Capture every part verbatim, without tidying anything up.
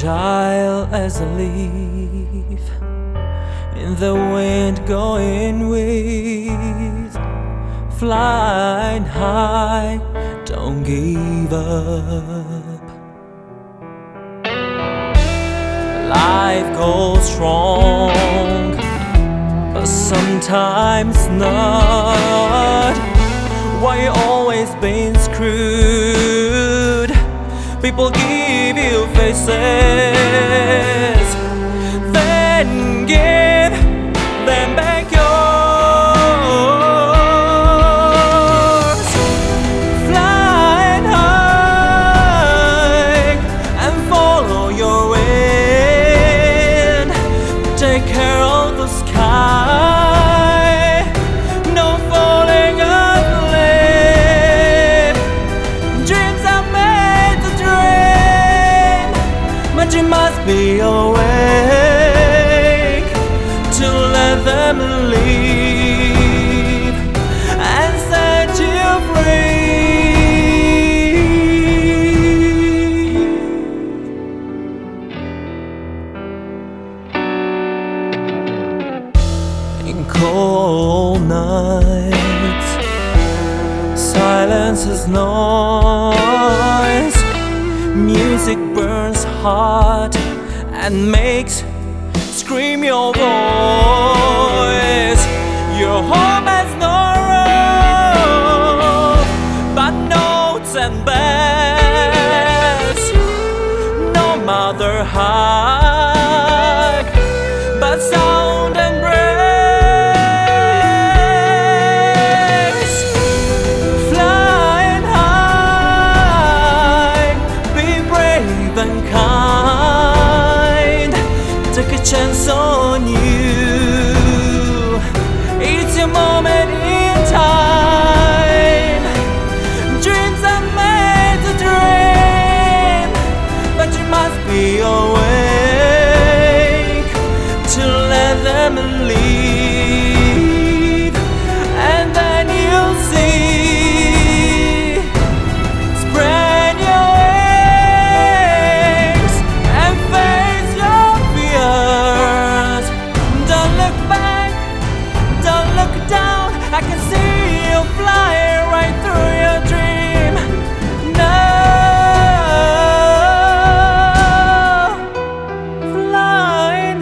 fragile as a leaf in the wind going with, flying high, don't give up. Life goes strong, but sometimes not. Why you always been screwed? People give you faces, then give them back yours. Flying high and follow your wind. Take care of the sky, no falling asleep. Dreams are made to dream, but you must be awake to let them leave and set you free. In cold nights, silence is noise. Music burns hot and makes scream your voice. Your home has no roof, but notes and bells. No mother hug, but sound and embrace. Flying high, be brave and kind. Take a chance on you. It's your moment in time. Dreams are made to dream, but you must be awake to let them leave, and then you'll see. Spread your wings and face your fears. Don't look back, don't look down. I can see you flying right through your dream. No, flying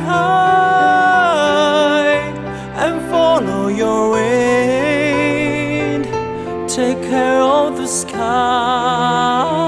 high and follow your wind. Take care of the sky.